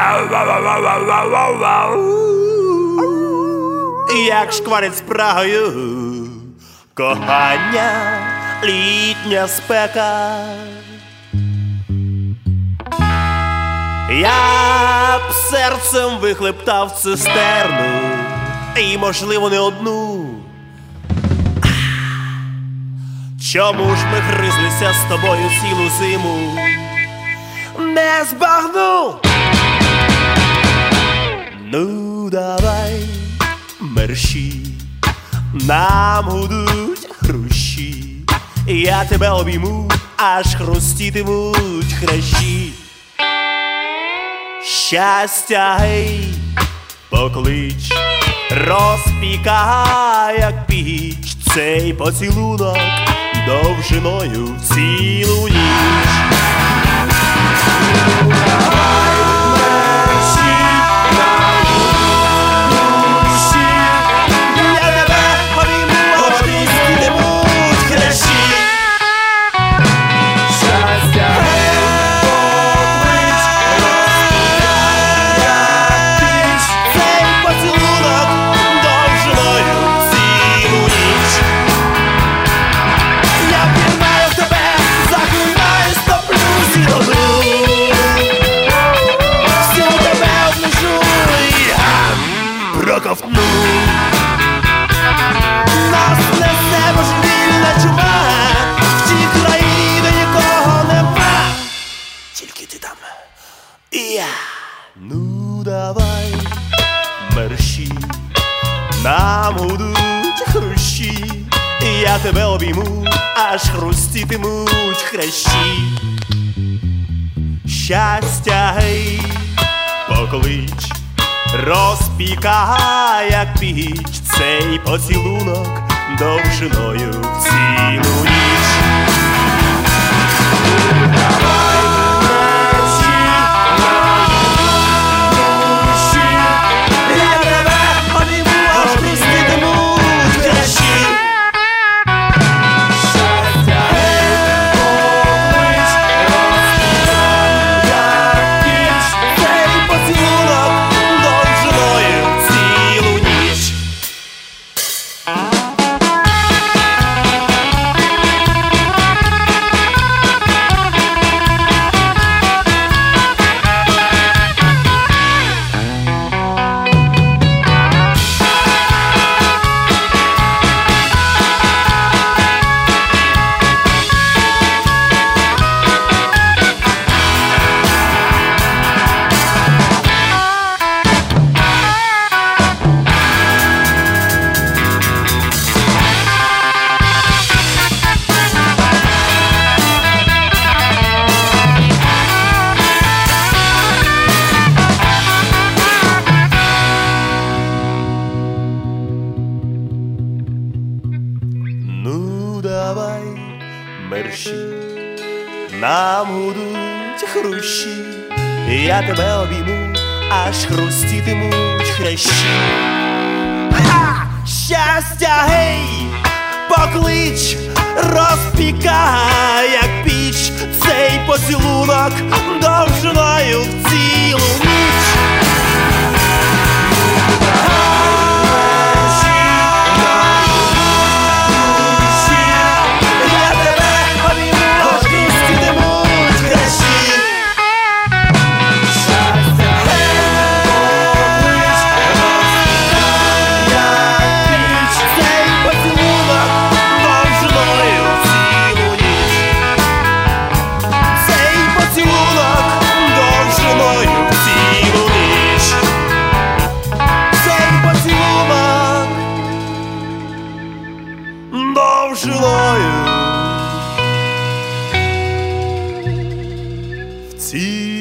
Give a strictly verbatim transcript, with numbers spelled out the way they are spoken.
Як шкварить спрагою кохання, літня спека. Я б серцем вихлептав цистерну, і, можливо, не одну. Чому ж ми гризлися з тобою цілу зиму? Не збагну. Ну, давай, мерщі, нам гудуть хрущі, я тебе обійму, аж хрустітимуть хрящі. Щастя, гей, поклич, розпікай, як піч, цей поцілунок довжиною в цілу ніч. Проковтну. Нас несе божевільна чума, в тій країні нікого нема, тільки ти там і я. Ну давай, мерщі, нам гудуть хрущі, я тебе обійму, аж хрустітимуть хрящі. Щастя, гей, поклич, розпікай, як піч, цей поцілунок довжиною в цілу ніч. Давай, мерщі, хрущі, я тебе обійму, аж хрустітимуть хрящі. Щастя, гей, поклич, розпікай, як піч, цей поцілунок довжиною в цілу ніч. Ну давай, мерщі, нам гудуть хрущі, я тебе обійму, аж хрустітимуть хрящі. Щастя, гей, поклич, розпікай, як піч, цей поцілунок довжиною в цілу ніч. Довжиною в цілу